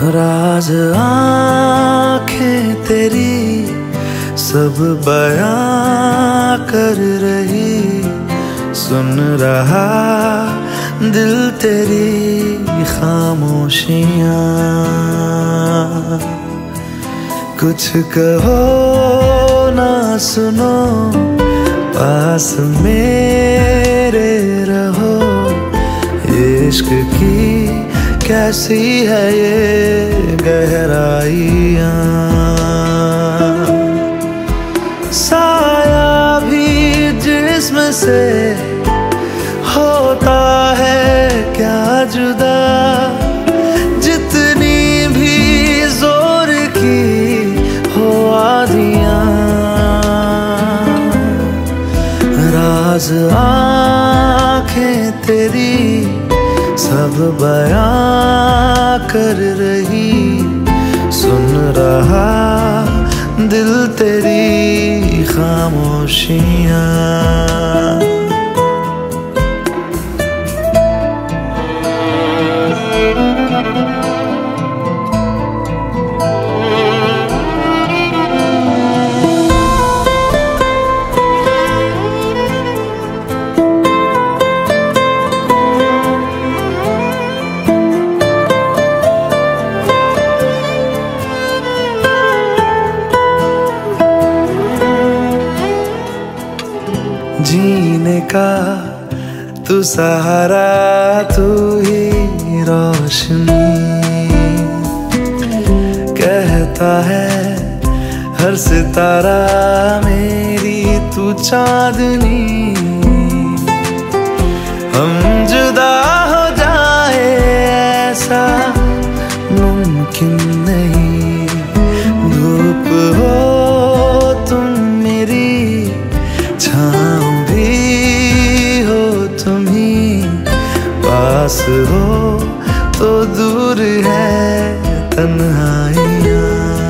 राज आँखें तेरी सब बयां कर रही, सुन रहा दिल तेरी खामोशियाँ। कुछ कहो ना सुनो, पास मेरे रहो। इश्क की कैसी है ये गहराइयाँ, साया भी जिस्म से होता है क्या जुदा, जितनी भी जोर की हो आधियाँ। राज आँखें तेरी सब बयां कर रही, सुन रहा दिल तेरी खामोशियाँ। जीने का तू सहारा, तू ही रोशनी, कहता है हर सितारा मेरी तू चांदनी। हम जुदा हो जाए ऐसा मुमकिन नहीं, धूप हो तुम मेरी, छाँव पास हो तो दूर है तन्हाइयाँ।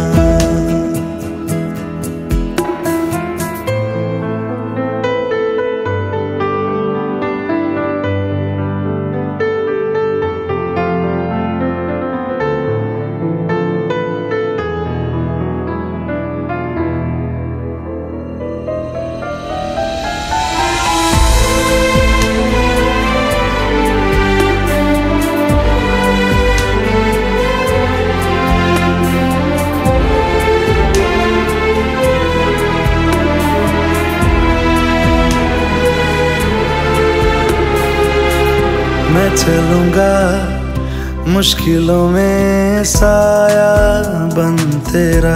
मैं चलूंगा मुश्किलों में साया बन तेरा,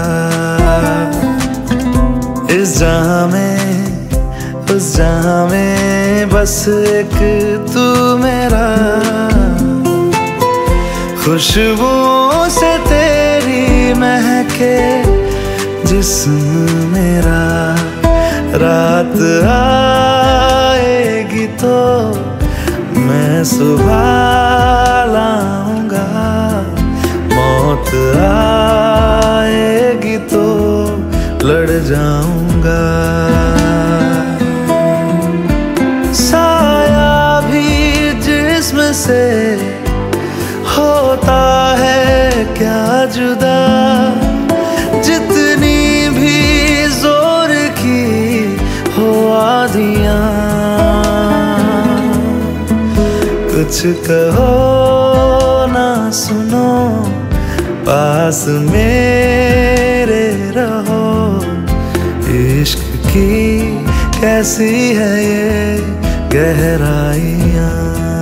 इस जहां में उस जहां में बस एक तू मेरा। खुशबुओं से तेरी महके जिस्म मेरा, रात आएगी तो मैं सुबह लाऊंगा, मौत आएगी तो लड़ जाऊंगा। साया भी जिस्म से होता है क्या जुदा, जितनी भी जोर की हो आधियाँ। कुछ कहो ना सुनो, पास मेरे रहो। इश्क की कैसी है ये गहराइयाँ।